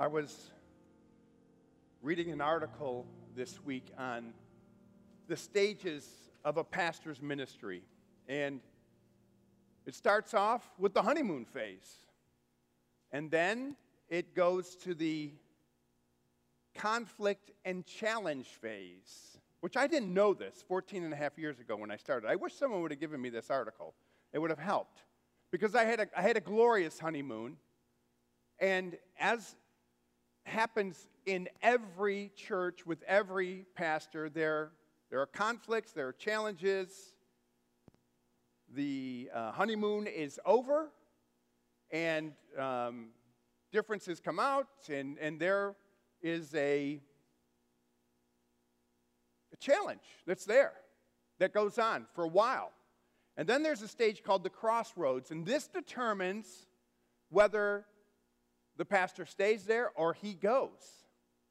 I was reading an article this week on the stages of a pastor's ministry, and it starts off with the honeymoon phase, and then it goes to the conflict and challenge phase, which I didn't know this 14 and a half years ago when I started. I wish someone would have given me this article. It would have helped, because I had a glorious honeymoon, and as happens in every church with every pastor, there are conflicts, there are challenges. The honeymoon is over, and differences come out, and there is a challenge that's there, that goes on for a while. And then there's a stage called the crossroads, and this determines whether the pastor stays there or he goes.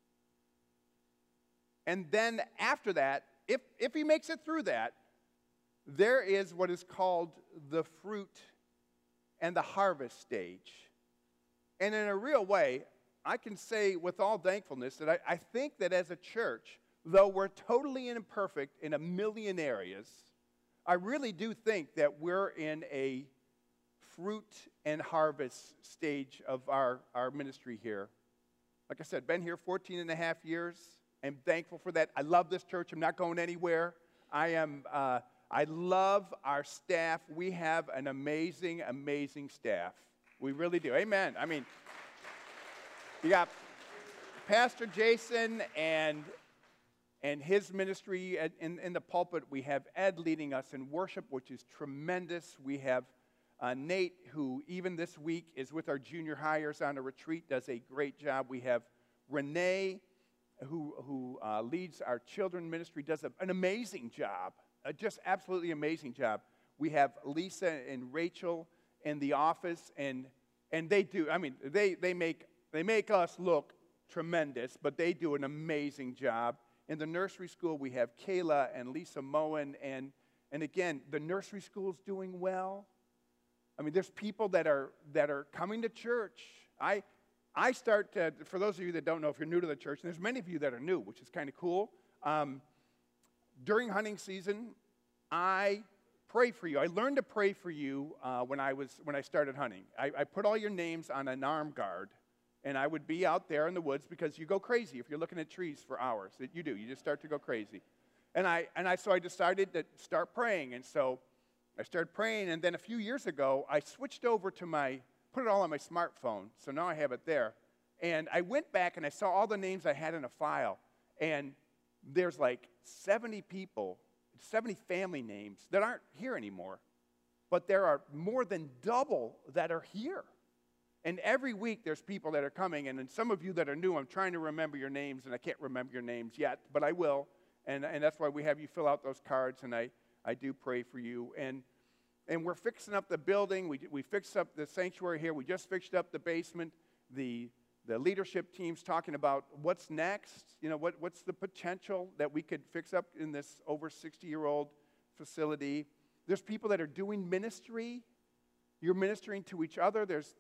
And then after that, if he makes it through that, there is what is called the fruit and the harvest stage. And in a real way, I can say with all thankfulness that I think that as a church, though we're totally imperfect in a million areas, I really do think that we're in a fruit and harvest stage of our ministry here. Like I said, been here 14 and a half years. I'm thankful for that. I love this church. I'm not going anywhere. I love our staff. We have an amazing, amazing staff. We really do. Amen. I mean, you got Pastor Jason and his ministry in the pulpit. We have Ed leading us in worship, which is tremendous. We have Nate, who even this week is with our junior hires on a retreat, does a great job. We have Renee, who leads our children ministry, does an amazing job, just absolutely amazing job. We have Lisa and Rachel in the office, and they do. I mean, they make us look tremendous, but they do an amazing job. In the nursery school, we have Kayla and Lisa Moen, and again, the nursery school is doing well. I mean, there's people that are coming to church. I start to, for those of you that don't know, if you're new to the church, and there's many of you that are new, which is kind of cool. During hunting season, I pray for you. I learned to pray for you when I started hunting. I put all your names on an arm guard, and I would be out there in the woods because you go crazy if you're looking at trees for hours. You do. You just start to go crazy. So I decided to start praying, and so I started praying, and then a few years ago, I switched over to put it all on my smartphone, so now I have it there. And I went back and I saw all the names I had in a file, and there's like 70 people, 70 family names that aren't here anymore, but there are more than double that are here. And every week there's people that are coming, and then some of you that are new, I'm trying to remember your names, and I can't remember your names yet, but I will, and that's why we have you fill out those cards, and I do pray for you. And we're fixing up the building. We fixed up the sanctuary here. We just fixed up the basement. The leadership team's talking about what's next. You know, what's the potential that we could fix up in this over 60-year-old facility. There's people that are doing ministry. You're ministering to each other. There's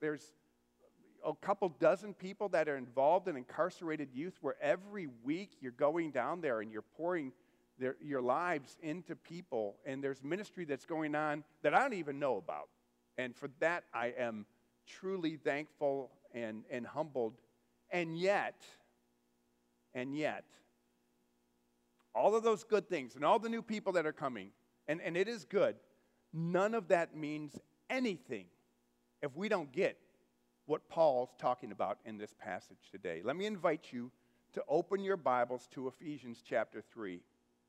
a couple dozen people that are involved in incarcerated youth, where every week you're going down there and you're pouring your lives into people, and there's ministry that's going on that I don't even know about. And for that, I am truly thankful and humbled. And yet, all of those good things and all the new people that are coming, and it is good, none of that means anything if we don't get what Paul's talking about in this passage today. Let me invite you to open your Bibles to Ephesians chapter 3.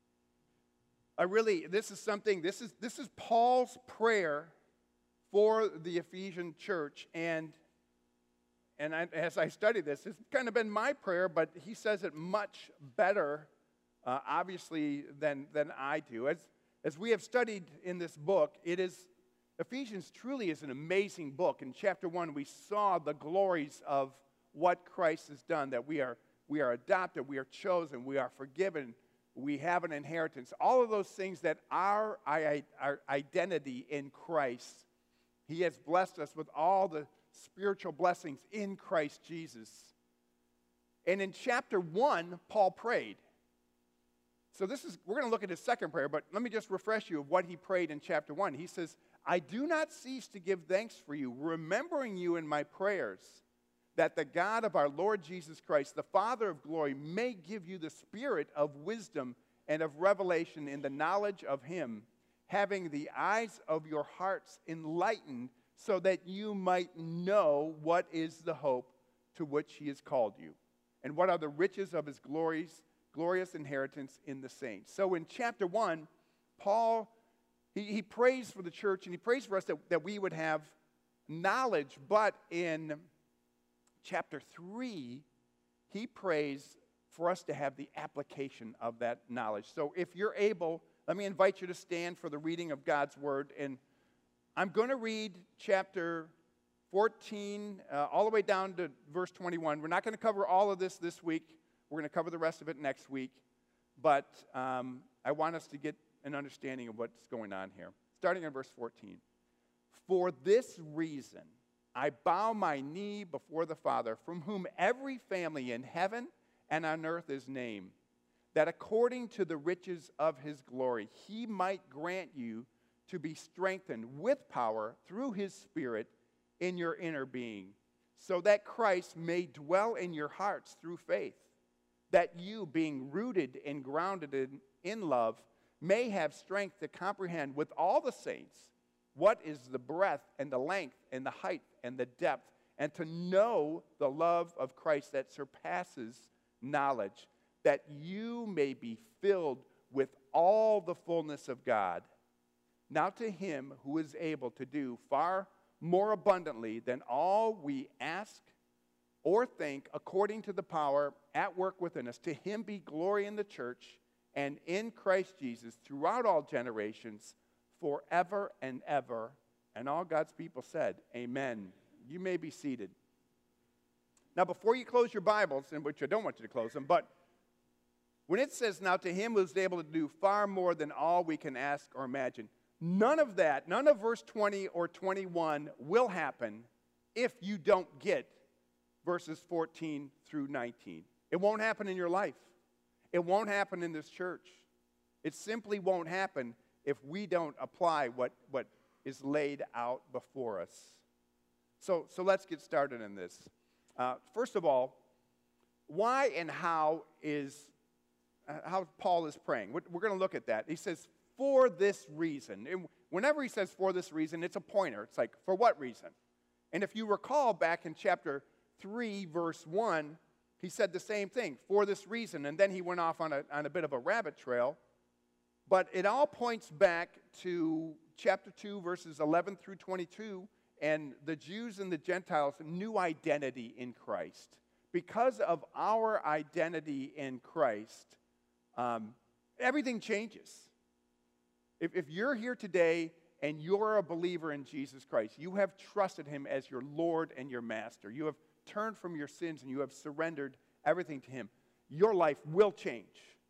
This is Paul's prayer for the Ephesian church, and as I study this, it's kind of been my prayer, but he says it much better, obviously, than I do. As we have studied in this book, Ephesians truly is an amazing book. In chapter 1, we saw the glories of what Christ has done, that we are adopted, we are chosen, we are forgiven, we have an inheritance. All of those things that are our identity in Christ. He has blessed us with all the spiritual blessings in Christ Jesus. And in chapter 1, Paul prayed. So we're going to look at his second prayer, but let me just refresh you of what he prayed in chapter 1. He says, I do not cease to give thanks for you, remembering you in my prayers, that the God of our Lord Jesus Christ, the Father of glory, may give you the spirit of wisdom and of revelation in the knowledge of him, having the eyes of your hearts enlightened, so that you might know what is the hope to which he has called you, and what are the riches of his glorious inheritance in the saints. So in chapter 1, Paul, he prays for the church, and he prays for us that we would have knowledge. But in chapter 3, he prays for us to have the application of that knowledge. So if you're able, let me invite you to stand for the reading of God's word. And I'm going to read chapter 14 all the way down to verse 21. We're not going to cover all of this week. We're going to cover the rest of it next week. But I want us to get an understanding of what's going on here. Starting in verse 14. For this reason, I bow my knee before the Father, from whom every family in heaven and on earth is named, that according to the riches of his glory, he might grant you to be strengthened with power through his Spirit in your inner being, so that Christ may dwell in your hearts through faith, that you, being rooted and grounded in love, may have strength to comprehend with all the saints what is the breadth and the length and the height and the depth, and to know the love of Christ that surpasses knowledge, that you may be filled with all the fullness of God. Now to him who is able to do far more abundantly than all we ask or think, according to the power at work within us, to him be glory in the church and in Christ Jesus throughout all generations, forever and ever. And all God's people said, amen. You may be seated. Now, before you close your Bibles, and which I don't want you to close them, but when it says, now to him who is able to do far more than all we can ask or imagine, none of that, none of verse 20 or 21 will happen if you don't get verses 14 through 19. It won't happen in your life. It won't happen in this church. It simply won't happen if we don't apply what is laid out before us. So let's get started in this. First of all, why and how Paul is praying? We're going to look at that. He says, for this reason. And whenever he says for this reason, it's a pointer. It's like, for what reason? And if you recall back in chapter 3, verse 1, he said the same thing, for this reason. And then he went off on a bit of a rabbit trail. But it all points back to chapter 2, verses 11 through 22, and the Jews and the Gentiles' new identity in Christ. Because of our identity in Christ, everything changes. If you're here today and you're a believer in Jesus Christ, you have trusted him as your Lord and your Master. You have turned from your sins and you have surrendered everything to him. Your life will change.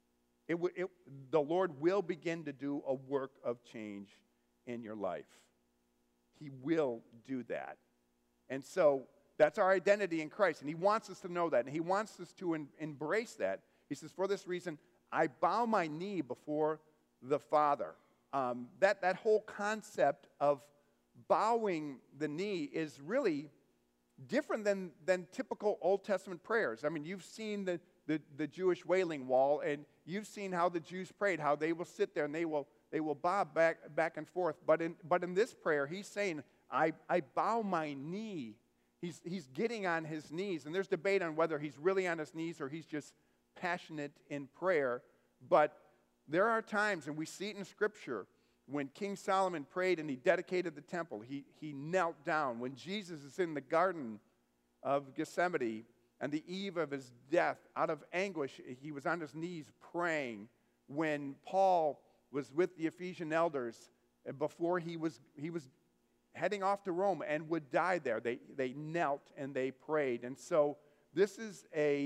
The Lord will begin to do a work of change in your life. He will do that. And so that's our identity in Christ. And he wants us to know that. And he wants us to embrace that. He says, for this reason, I bow my knee before the Father. That whole concept of bowing the knee is really different than typical Old Testament prayers. I mean, you've seen the Jewish Wailing Wall, and you've seen how the Jews prayed, how they will sit there and they will bob back and forth. But in this prayer, he's saying, I bow my knee. He's getting on his knees, and there's debate on whether he's really on his knees or he's just passionate in prayer. But there are times, and we see it in Scripture, when King Solomon prayed and he dedicated the temple, he knelt down. When Jesus is in the Garden of Gethsemane and the eve of his death, out of anguish, he was on his knees praying. When Paul was with the Ephesian elders before he was heading off to Rome and would die there, they knelt and they prayed. And so this is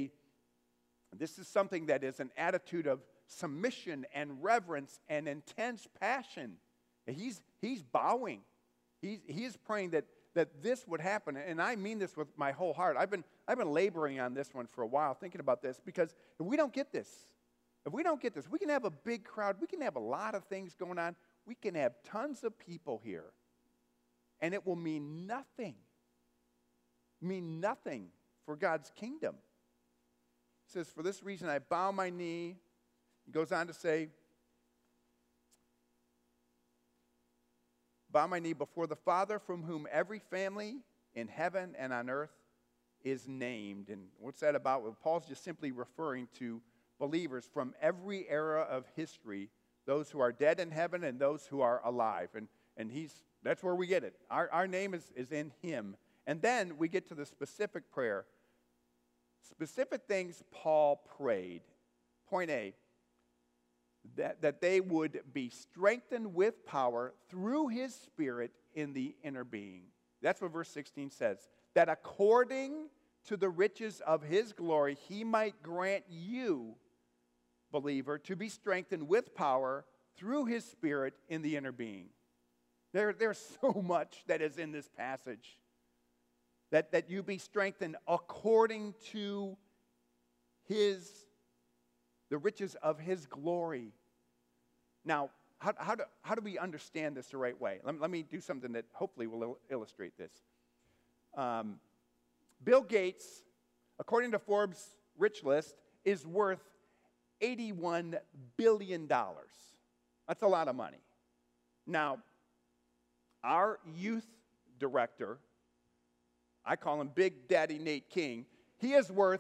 something that is an attitude of submission and reverence and intense passion. He's bowing. He is praying that that this would happen. And I mean this with my whole heart. I've been laboring on this one for a while, thinking about this, because if we don't get this, we can have a big crowd. We can have a lot of things going on. We can have tons of people here. And it will mean nothing. Mean nothing for God's kingdom. It says, for this reason I bow my knee. He goes on to say, bow my knee before the Father, from whom every family in heaven and on earth is named. And what's that about? Well, Paul's just simply referring to believers from every era of history, those who are dead in heaven and those who are alive. And that's where we get it. Our name is in him. And then we get to the specific prayer. Specific things Paul prayed. Point A, that they would be strengthened with power through his Spirit in the inner being. That's what verse 16 says. That according to the riches of his glory, he might grant you, believer, to be strengthened with power through his Spirit in the inner being. There's so much that is in this passage. That you be strengthened according to the riches of his glory. Now, how do we understand this the right way? Let me do something that hopefully will illustrate this. Bill Gates, according to Forbes' rich list, is worth $81 billion. That's a lot of money. Now, our youth director, I call him Big Daddy Nate King, he is worth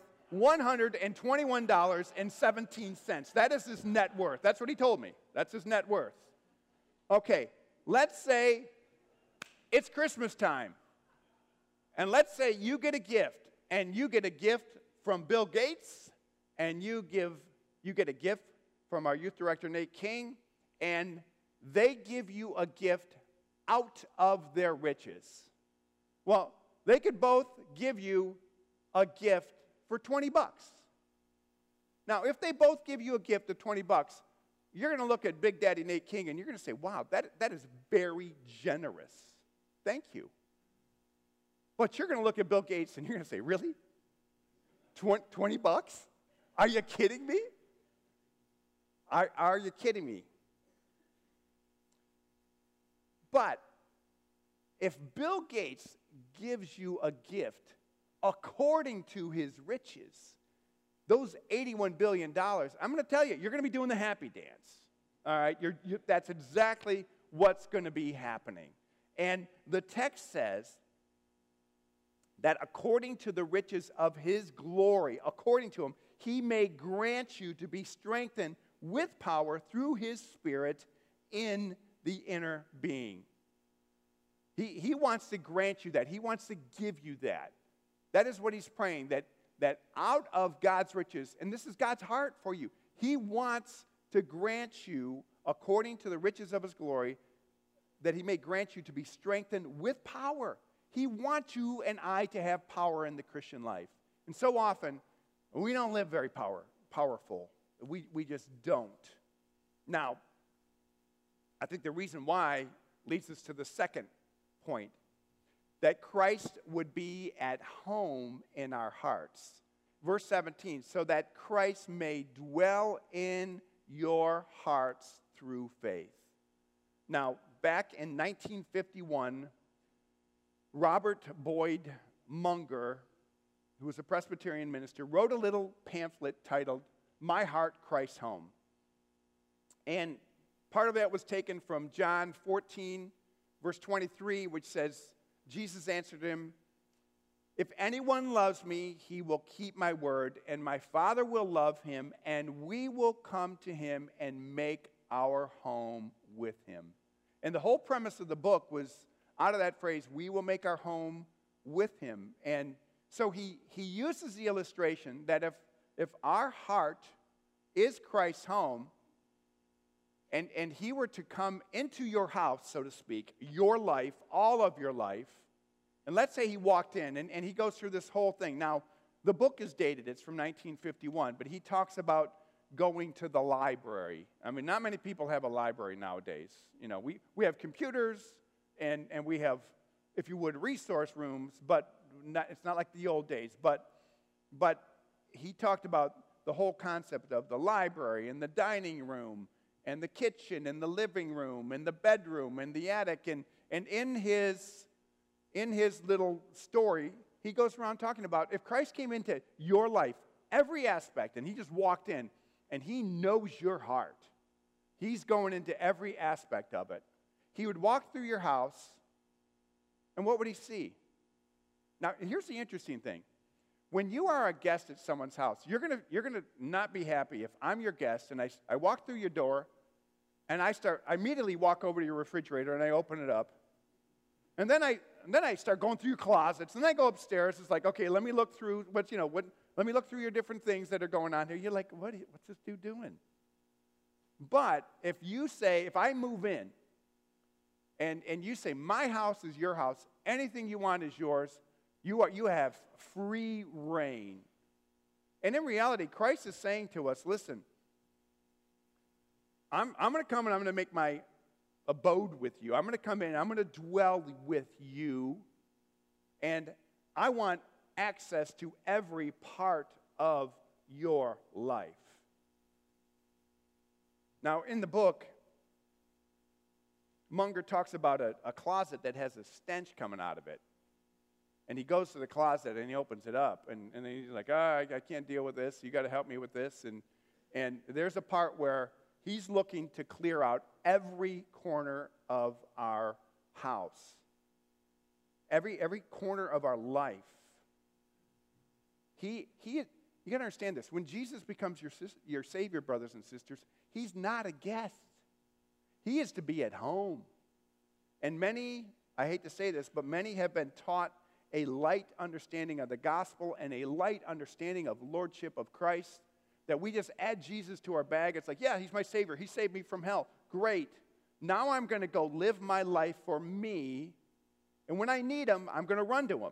$121.17. That is his net worth. That's what he told me. That's his net worth. Okay, let's say it's Christmas time. And let's say you get a gift, and you get a gift from Bill Gates, and you get a gift from our youth director, Nate King, and they give you a gift out of their riches. Well, they could both give you a gift for $20. Now, if they both give you a gift of $20, you're going to look at Big Daddy Nate King and you're going to say, wow, that is very generous. Thank you. But you're going to look at Bill Gates and you're going to say, really? $20? Are you kidding me? Are you kidding me? But if Bill Gates gives you a gift according to his riches, those $81 billion, I'm going to tell you, you're going to be doing the happy dance. All right? That's exactly what's going to be happening. And the text says that according to the riches of his glory, according to him, he may grant you to be strengthened with power through his Spirit in the inner being. He wants to grant you that. He wants to give you that. That is what he's praying, that out of God's riches, and this is God's heart for you, he wants to grant you, according to the riches of his glory, that he may grant you to be strengthened with power. He wants you and I to have power in the Christian life. And so often, we don't live very powerful. We just don't. Now, I think the reason why leads us to the second point, that Christ would be at home in our hearts. Verse 17, so that Christ may dwell in your hearts through faith. Now, back in 1951, Robert Boyd Munger, who was a Presbyterian minister, wrote a little pamphlet titled, My Heart, Christ's Home. And part of that was taken from John 14, verse 23, which says, Jesus answered him, if anyone loves me, he will keep my word, and my Father will love him, and we will come to him and make our home with him. And the whole premise of the book was out of that phrase, we will make our home with him. And so he uses the illustration that if our heart is Christ's home, and he were to come into your house, so to speak, your life, all of your life, and let's say he walked in, and he goes through this whole thing. Now, the book is dated. It's from 1951, but he talks about going to the library. I mean, not many people have a library nowadays. You know, we have computers, and we have if you would, resource rooms, but it's not like the old days. But he talked about the whole concept of the library and the dining room and the kitchen and the living room and the bedroom and the attic. And in his little story, he goes around talking about if Christ came into your life, every aspect, and he just walked in, and he knows your heart. He's going into every aspect of it. He would walk through your house, and what would he see? Now, here's the interesting thing. When you are a guest at someone's house, you're gonna not be happy if I'm your guest, and I walk through your door, and I immediately walk over to your refrigerator, and I open it up. And then I start going through your closets, and then I go upstairs. It's like, okay, let me look through let me look through your different things that are going on here. You're like, what's this dude doing? But if I move in, and you say, my house is your house, anything you want is yours, you have free reign. And in reality, Christ is saying to us, listen, I'm going to come and I'm going to make my abode with you. I'm going to come in, I'm going to dwell with you, and I want access to every part of your life. Now, in the book, Munger talks about a closet that has a stench coming out of it. And he goes to the closet and he opens it up. And then he's like, I can't deal with this. You got to help me with this. And there's a part where he's looking to clear out every corner of our house, every corner of our life. You got to understand this. When Jesus becomes your Savior, brothers and sisters, he's not a guest. He is to be at home. And many, I hate to say this, but many have been taught a light understanding of the gospel and a light understanding of lordship of Christ, that we just add Jesus to our bag. It's like, yeah, he's my Savior. He saved me from hell. Great. Now I'm going to go live my life for me, and when I need him, I'm going to run to him.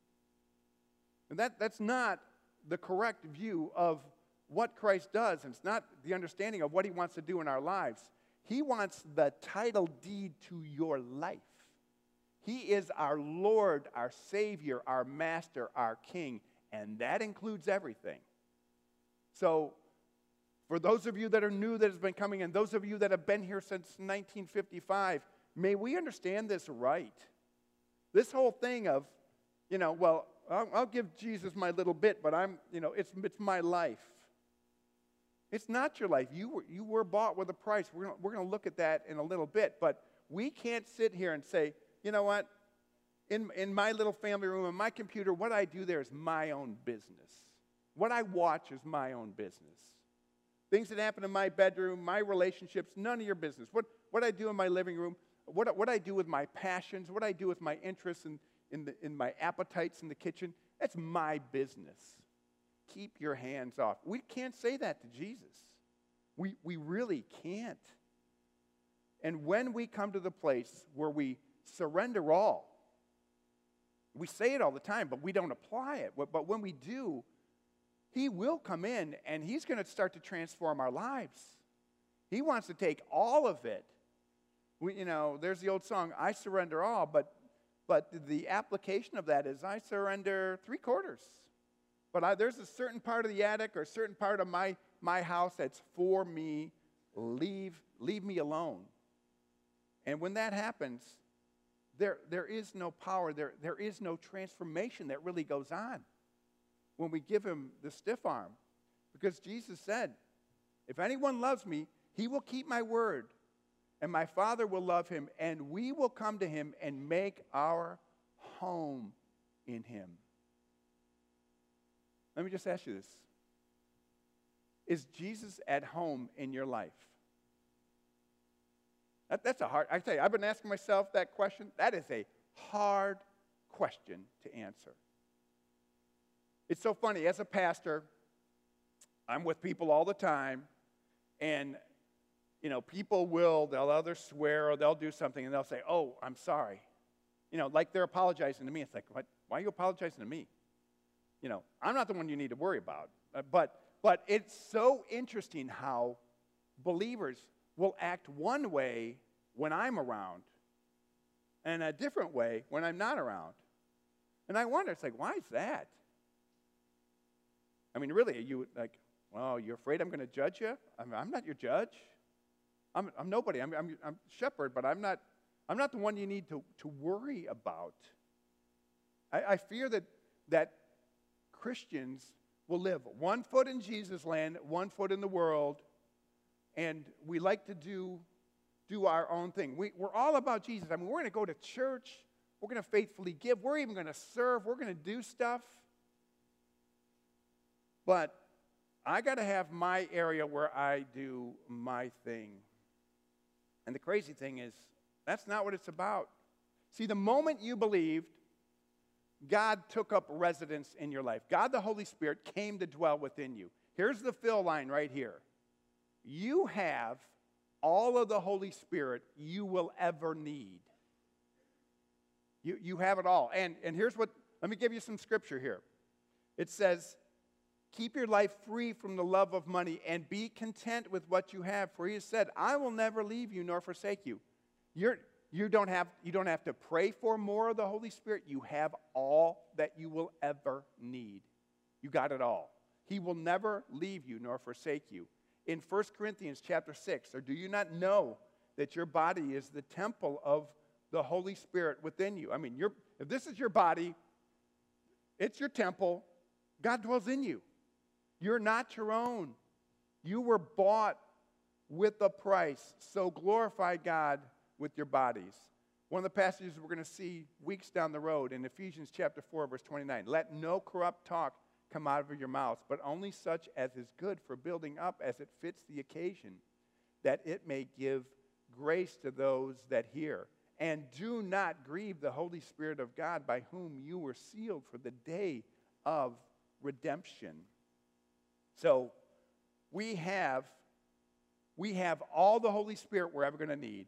And that's not the correct view of what Christ does, and it's not the understanding of what he wants to do in our lives. He wants the title deed to your life. He is our Lord, our Savior, our Master, our King, and that includes everything. So, for those of you that are new that has been coming in, those of you that have been here since 1955, may we understand this right. This whole thing of, well, I'll give Jesus my little bit, but it's my life. It's not your life. You were bought with a price. We're going to look at that in a little bit, but we can't sit here and say, you know what, in my little family room, in my computer, what I do there is my own business. What I watch is my own business. Things that happen in my bedroom, my relationships, none of your business. What I do in my living room, what I do with my passions, what I do with my interests in my appetites in the kitchen, that's my business. Keep your hands off. We can't say that to Jesus. We really can't. And when we come to the place where we surrender all, we say it all the time, but we don't apply it. But when we do, he will come in and he's going to start to transform our lives. He wants to take all of it. There's the old song, I surrender all, but the application of that is I surrender 3/4. But there's a certain part of the attic or a certain part of my house that's for me. Leave me alone. And when that happens, there is no power, there is no transformation that really goes on when we give him the stiff arm. Because Jesus said, if anyone loves me, he will keep my word, and my Father will love him, and we will come to him and make our home in him. Let me just ask you this. Is Jesus at home in your life? That's a hard, I tell you, I've been asking myself that question. That is a hard question to answer. It's so funny, as a pastor, I'm with people all the time, and people they'll either swear or they'll do something and they'll say, oh, I'm sorry. Like they're apologizing to me. It's like, what? Why are you apologizing to me? I'm not the one you need to worry about. But it's so interesting how believers will act one way when I'm around and a different way when I'm not around. And I wonder, it's like, why is that? I mean, really, are you like, well, you're afraid I'm going to judge you? I'm not your judge. I'm nobody. I'm shepherd, but I'm not the one you need to worry about. I fear that Christians will live one foot in Jesus' land, one foot in the world, and we like to do our own thing. We're all about Jesus. I mean, we're going to go to church. We're going to faithfully give. We're even going to serve. We're going to do stuff. But I got to have my area where I do my thing. And the crazy thing is, that's not what it's about. See, the moment you believed, God took up residence in your life. God, the Holy Spirit, came to dwell within you. Here's the fill line right here. You have all of the Holy Spirit you will ever need. You have it all. And here's what, let me give you some scripture here. It says, keep your life free from the love of money and be content with what you have. For he has said, I will never leave you nor forsake you. You don't have to pray for more of the Holy Spirit. You have all that you will ever need. You got it all. He will never leave you nor forsake you. In 1 Corinthians chapter 6, or do you not know that your body is the temple of the Holy Spirit within you? I mean, if this is your body, it's your temple. God dwells in you. You're not your own. You were bought with a price. So glorify God with your bodies. One of the passages we're going to see weeks down the road in Ephesians chapter 4, verse 29. Let no corrupt talk come out of your mouths, but only such as is good for building up as it fits the occasion, that it may give grace to those that hear. And do not grieve the Holy Spirit of God, by whom you were sealed for the day of redemption. So we have all the Holy Spirit we're ever going to need.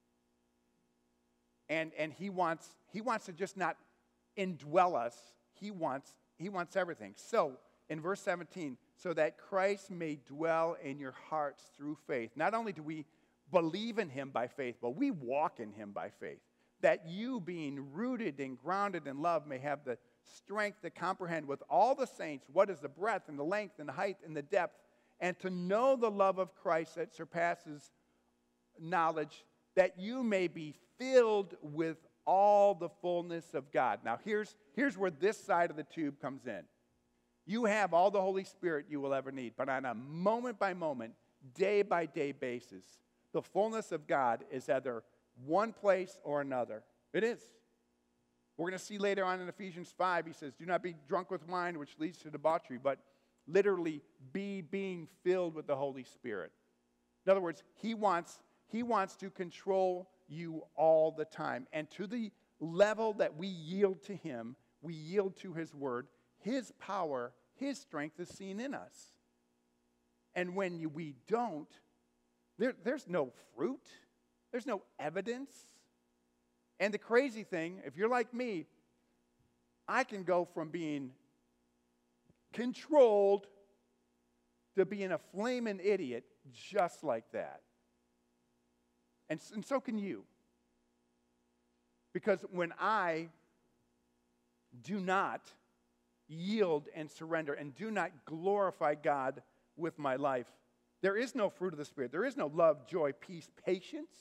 And he wants to just not indwell us. He wants everything. So in verse 17, so that Christ may dwell in your hearts through faith. Not only do we believe in him by faith, but we walk in him by faith. That you, being rooted and grounded in love, may have the strength to comprehend with all the saints what is the breadth and the length and the height and the depth, and to know the love of Christ that surpasses knowledge, that you may be filled with all the fullness of God. Now here's where this side of the tube comes in. You have all the Holy Spirit you will ever need, but on a moment by moment, day by day basis, the fullness of God is either one place or another. It is. We're going to see later on in Ephesians 5, he says, do not be drunk with wine, which leads to debauchery, but literally be being filled with the Holy Spirit. In other words, he wants to control you all the time. And to the level that we yield to him, we yield to his word, his power, his strength is seen in us. And when we don't, there's no fruit. There's no evidence. And the crazy thing, if you're like me, I can go from being controlled to being a flaming idiot just like that. And so can you. Because when I do not yield and surrender and do not glorify God with my life, there is no fruit of the Spirit. There is no love, joy, peace, patience.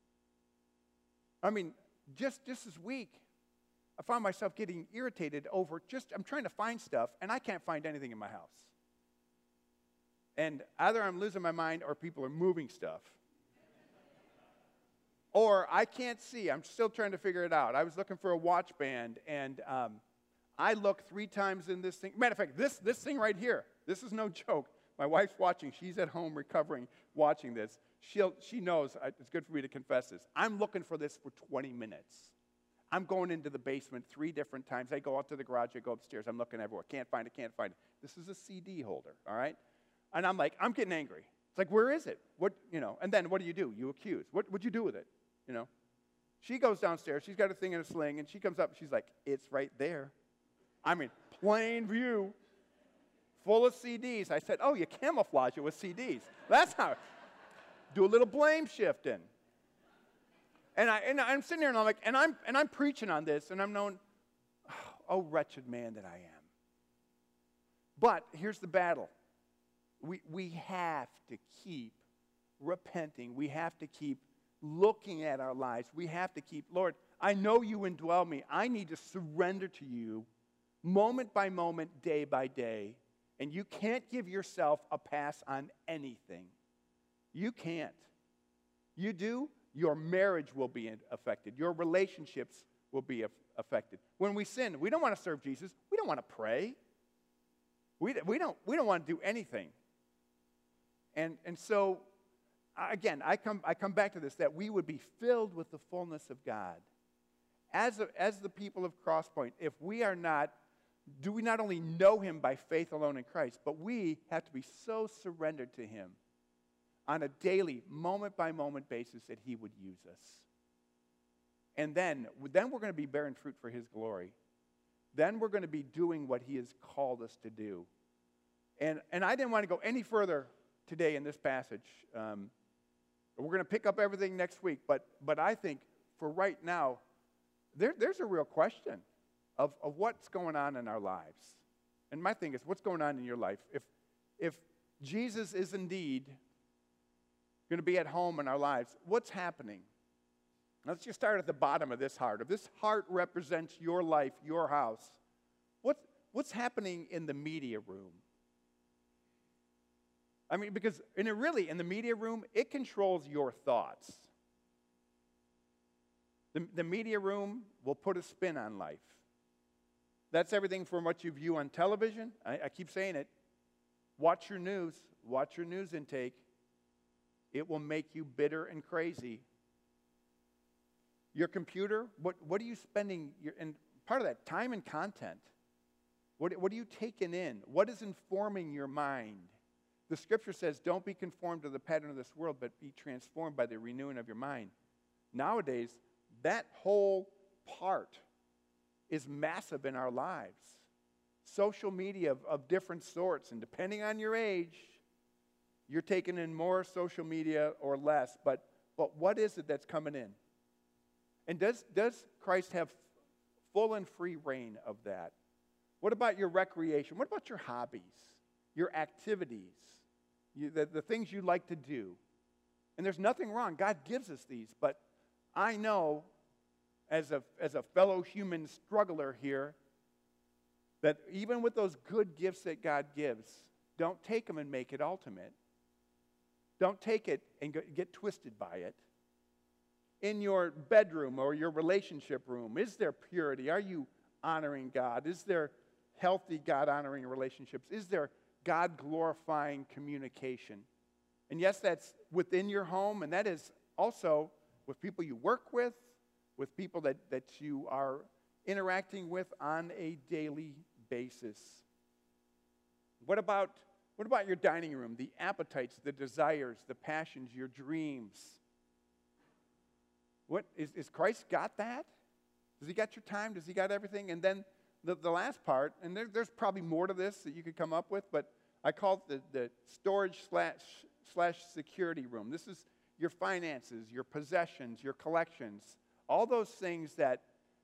I mean, just this week, I found myself getting irritated over I'm trying to find stuff, and I can't find anything in my house. And either I'm losing my mind or people are moving stuff. Or I can't see. I'm still trying to figure it out. I was looking for a watch band, and I looked 3 times in this thing. Matter of fact, this thing right here, this is no joke. My wife's watching. She's at home recovering, watching this. She knows it's good for me to confess this. I'm looking for this for 20 minutes. I'm going into the basement 3 different times. I go out to the garage. I go upstairs. I'm looking everywhere. Can't find it. This is a CD holder, all right? And I'm getting angry. It's like, where is it? And then what do? You accuse. What'd you do with it? She goes downstairs. She's got a thing in a sling, and she comes up, and she's like, it's right there. I mean, plain view, full of CDs. I said, oh, you camouflage it with CDs. That's how. Do a little blame shifting. And I'm sitting there and I'm like, and I'm preaching on this, and I'm knowing, oh, wretched man that I am. But here's the battle. We have to keep repenting. We have to keep looking at our lives. We have to keep, Lord, I know you indwell me. I need to surrender to you moment by moment, day by day. And you can't give yourself a pass on anything. You can't. You do, your marriage will be affected. Your relationships will be affected. When we sin, we don't want to serve Jesus. We don't want to pray. We don't want to do anything. And so, again, I come back to this, that we would be filled with the fullness of God. As the people of Crosspoint, if we are not, do we not only know him by faith alone in Christ, but we have to be so surrendered to him on a daily, moment-by-moment basis that he would use us. And then we're going to be bearing fruit for his glory. Then we're going to be doing what he has called us to do. And I didn't want to go any further today in this passage. We're going to pick up everything next week, but I think for right now, there's a real question of what's going on in our lives. And my thing is, what's going on in your life? If Jesus is indeed going to be at home in our lives, what's happening? Let's just start at the bottom of this heart. If this heart represents your life, your house, what's happening in the media room? I mean, because in the media room, it controls your thoughts. The media room will put a spin on life. That's everything from what you view on television. I keep saying it. Watch your news. Watch your news intake. It will make you bitter and crazy. Your computer, what are you spending, and part of that, time and content. What are you taking in? What is informing your mind? The scripture says, don't be conformed to the pattern of this world, but be transformed by the renewing of your mind. Nowadays, that whole part is massive in our lives. Social media of different sorts, and depending on your age, you're taking in more social media or less, but what is it that's coming in? And does Christ have full and free reign of that? What about your recreation? What about your hobbies, your activities, the things you like to do? And there's nothing wrong. God gives us these, but I know as a fellow human struggler here that even with those good gifts that God gives, don't take them and make it ultimate. Don't take it and get twisted by it. In your bedroom or your relationship room, is there purity? Are you honoring God? Is there healthy God-honoring relationships? Is there God-glorifying communication? And yes, that's within your home, and that is also with people you work with people that you are interacting with on a daily basis. What about your dining room, the appetites, the desires, the passions, your dreams? What is Christ got that? Does he got your time? Does he got everything? And then the last part, and there's probably more to this that you could come up with, but I call it the storage slash security room. This is your finances, your possessions, your collections, all those things that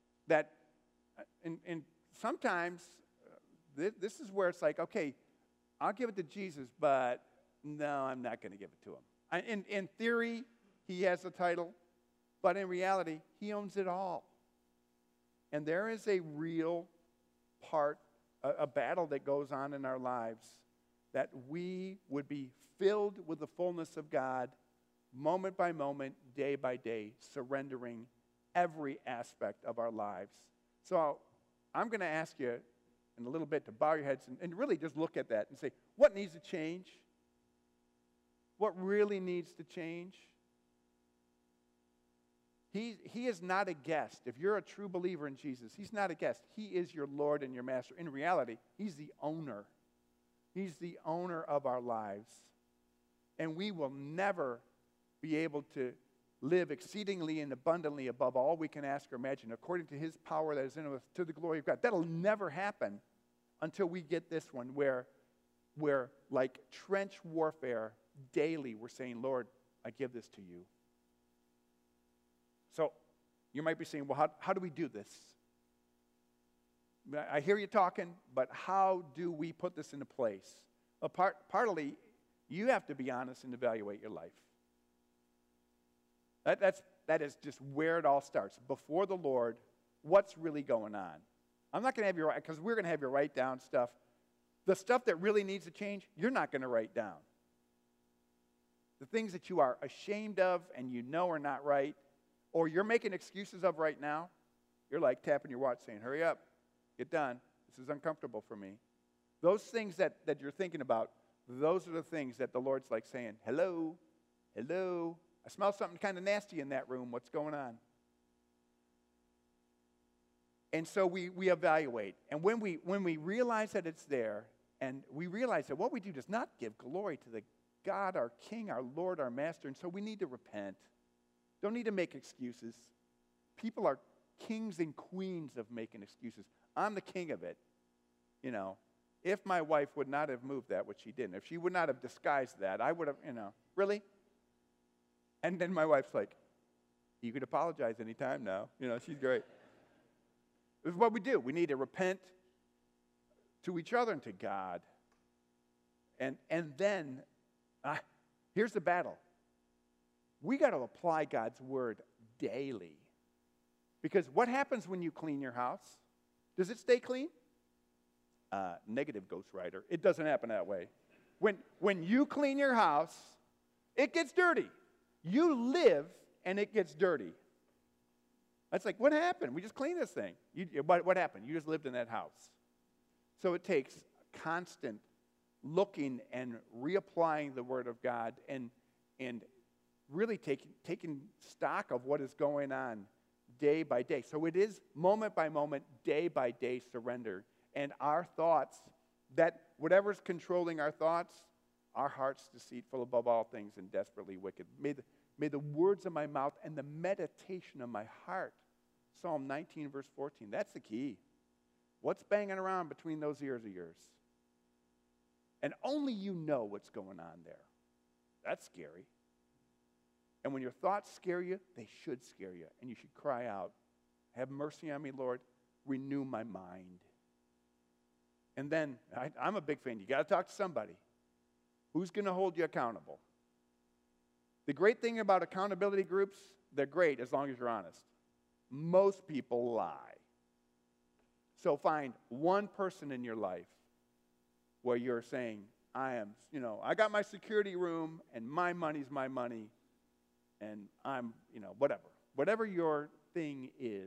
and sometimes this is where it's like, okay, I'll give it to Jesus, but no, I'm not going to give it to him. In theory, he has the title, but in reality, he owns it all. And there is a real part, a battle that goes on in our lives, that we would be filled with the fullness of God, moment by moment, day by day, surrendering every aspect of our lives. So I'm going to ask you in a little bit to bow your heads and really just look at that and say, what needs to change? What really needs to change? He is not a guest. If you're a true believer in Jesus, he's not a guest. He is your Lord and your master. In reality, he's the owner. He's the owner of our lives. And we will never be able to live exceedingly and abundantly above all we can ask or imagine, according to his power that is in us, to the glory of God. That'll never happen until we get this one, where like trench warfare, daily we're saying, Lord, I give this to you. So you might be saying, well, how do we do this? I hear you talking, but how do we put this into place? Well, partly, you have to be honest and evaluate your life. That is just where it all starts. Before the Lord, what's really going on? I'm not going to have you write, because we're going to have you write down stuff. The stuff that really needs to change, you're not going to write down. The things that you are ashamed of and you know are not right, or you're making excuses of right now, you're like tapping your watch saying, hurry up, get done. This is uncomfortable for me. Those things that you're thinking about, those are the things that the Lord's like saying, hello, hello. I smell something kind of nasty in that room. What's going on? And so we evaluate. And when we realize that it's there, and we realize that what we do does not give glory to the God, our King, our Lord, our Master, and so we need to repent. Don't need to make excuses. People are kings and queens of making excuses. I'm the king of it. You know, if my wife would not have moved that, which she didn't, if she would not have disguised that, I would have, really? And then my wife's like, you could apologize anytime now. She's great. This is what we do. We need to repent to each other and to God. And then, here's the battle. We got to apply God's word daily. Because what happens when you clean your house? Does it stay clean? Negative, Ghost Rider. It doesn't happen that way. When you clean your house, it gets dirty. You live and it gets dirty. That's like, what happened? We just cleaned this thing. What happened? You just lived in that house. So it takes constant looking and reapplying the Word of God and really taking stock of what is going on day by day. So it is moment by moment, day by day surrender. And our thoughts, that whatever's controlling our thoughts, our heart's deceitful above all things and desperately wicked. May the words of my mouth and the meditation of my heart, Psalm 19, verse 14, that's the key. What's banging around between those ears of yours? And only you know what's going on there. That's scary. And when your thoughts scare you, they should scare you. And you should cry out, have mercy on me, Lord. Renew my mind. And then, I'm a big fan. You got to talk to somebody. Who's going to hold you accountable? The great thing about accountability groups, they're great as long as you're honest. Most people lie. So find one person in your life where you're saying, I got my security room and my money's my money and I'm, whatever your thing is.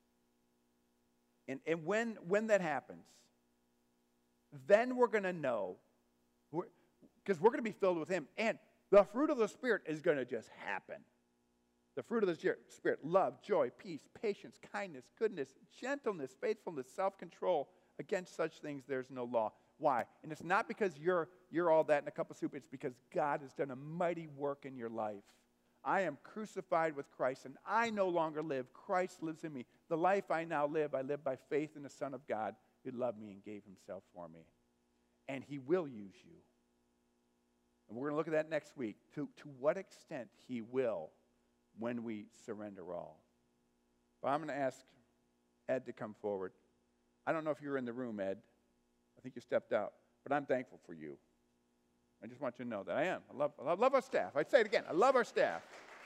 And when that happens, then we're going to know, because we're going to be filled with Him. And the fruit of the Spirit is going to just happen. The fruit of the Spirit, love, joy, peace, patience, kindness, goodness, gentleness, faithfulness, self-control. Against such things there's no law. Why? And it's not because you're all that in a cup of soup. It's because God has done a mighty work in your life. I am crucified with Christ, and I no longer live. Christ lives in me. The life I now live, I live by faith in the Son of God who loved me and gave Himself for me. And He will use you. And we're going to look at that next week, to what extent He will when we surrender all. But I'm going to ask Ed to come forward. I don't know if you were in the room, Ed. I think you stepped out. But I'm thankful for you. I just want you to know that I am. I love our staff. I'd say it again. I love our staff.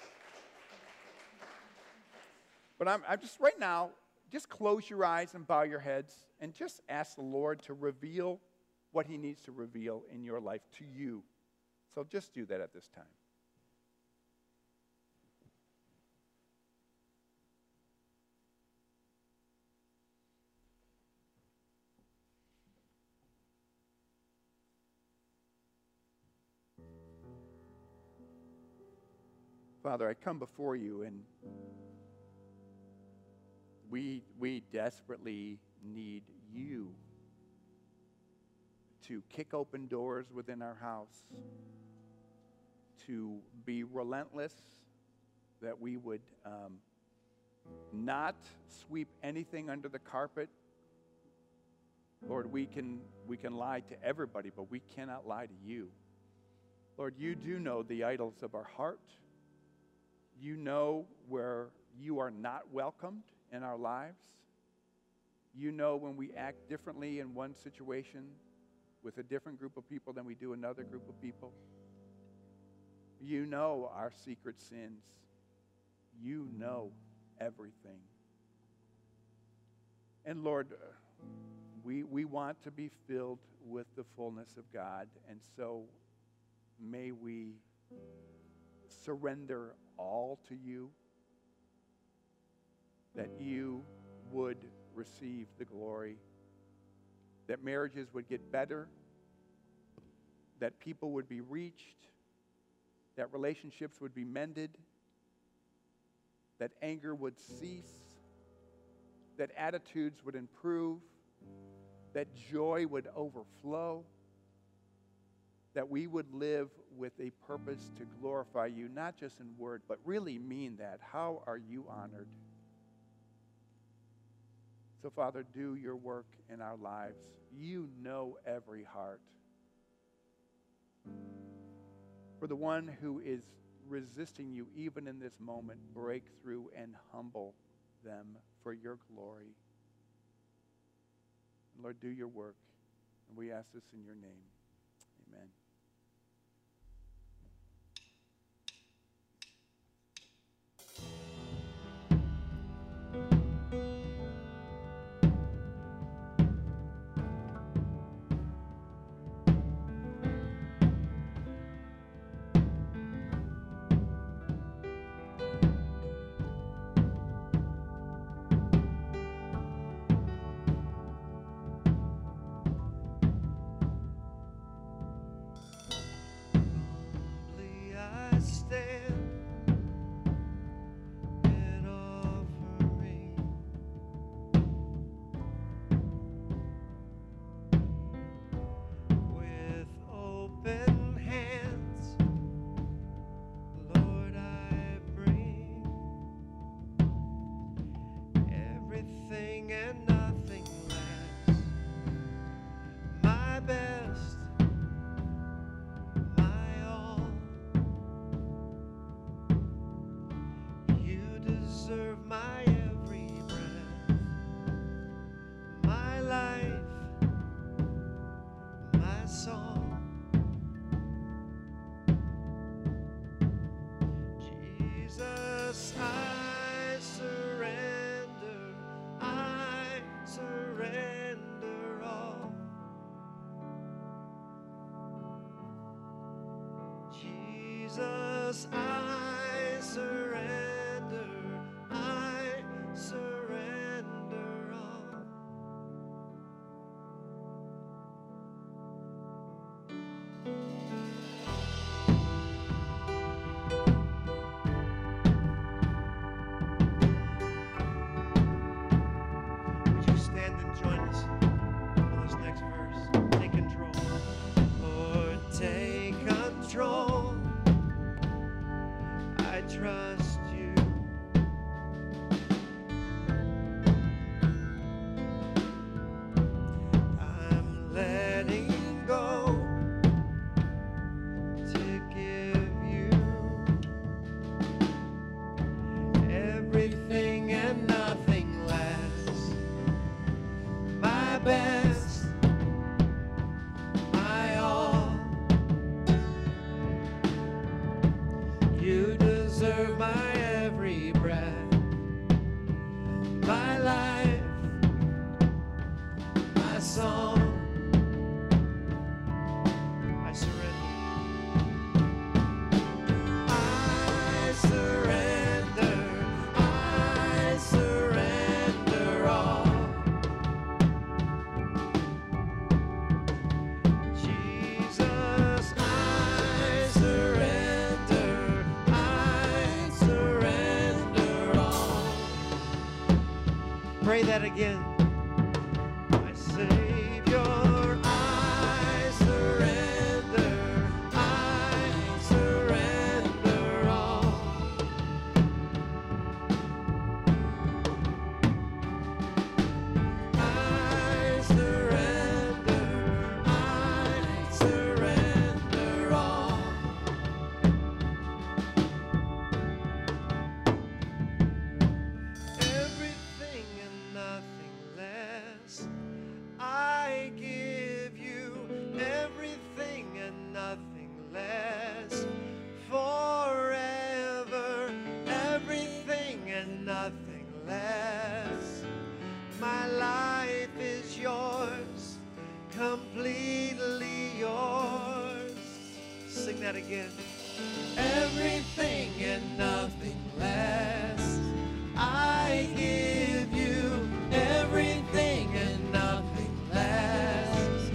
But I'm just right now, just close your eyes and bow your heads and just ask the Lord to reveal what He needs to reveal in your life to you. So just do that at this time. Father, I come before you, and we desperately need you to kick open doors within our house, to be relentless, that we would not sweep anything under the carpet. Lord, we can lie to everybody, but we cannot lie to you. Lord, you do know the idols of our heart. You know where you are not welcomed in our lives. You know when we act differently in one situation with a different group of people than we do another group of people. You know our secret sins. You know everything. And Lord, we want to be filled with the fullness of God, and so may we surrender all to you, that you would receive the glory, that marriages would get better, that people would be reached, that relationships would be mended, that anger would cease, that attitudes would improve, that joy would overflow, that we would live with a purpose to glorify you, not just in word, but really mean that. How are you honored? So, Father, do your work in our lives. You know every heart. For the one who is resisting you, even in this moment, break through and humble them for your glory. Lord, do your work. And we ask this in your name. Amen. Jesus, I surrender all. Would you stand and join us for this next verse? Take control. Lord, take control. I trust you. I'm letting go to give you everything and nothing less. My best, my all. You deserve my every breath, my life, my song. I surrender. I surrender. I surrender all. Jesus, I surrender. I surrender all. Pray that again. My Savior, I surrender. I surrender all. I surrender. I surrender all. again. Everything and nothing less. I give you everything and nothing less.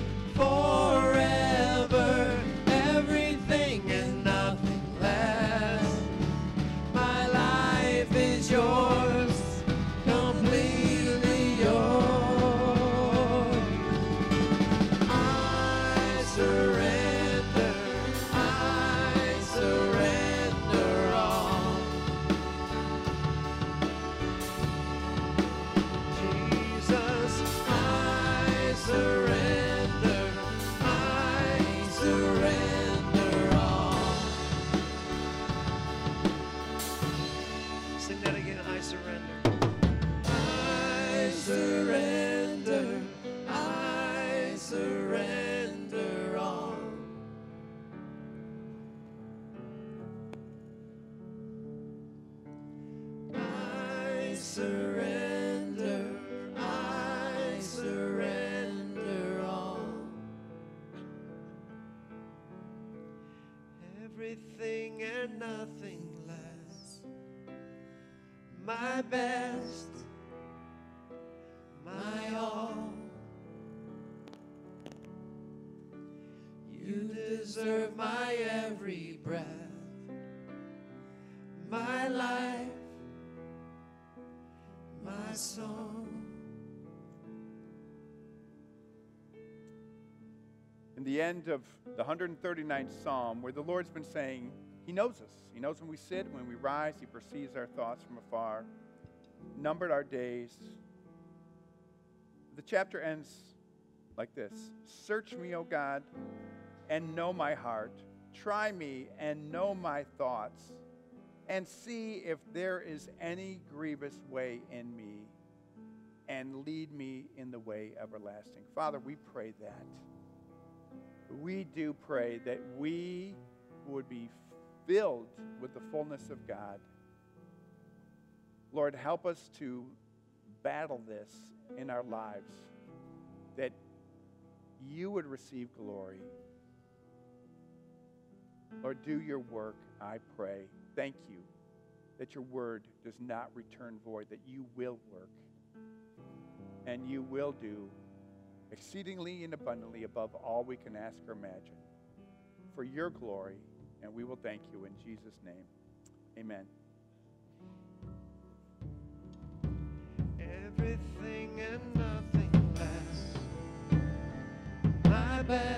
Forever, everything and nothing less. My life is yours, completely yours. I surrender all. Jesus, I surrender all. Sing that again. I surrender. I surrender all. I surrender all. Everything and nothing less. My best, my all. You deserve my every breath, my life, my song. In the end of the 139th Psalm, where the Lord's been saying, He knows us. He knows when we sit, when we rise. He perceives our thoughts from afar, numbered our days. The chapter ends like this. Search me, O God, and know my heart. Try me and know my thoughts, and see if there is any grievous way in me, and lead me in the way everlasting. Father, we pray that. We do pray that we would be filled with the fullness of God. Lord, help us to battle this in our lives, that you would receive glory. Lord, do your work, I pray. Thank you that your word does not return void, that you will work, and you will do exceedingly and abundantly above all we can ask or imagine, for your glory, and we will thank you in Jesus' name. Amen. Everything and nothing less. My best.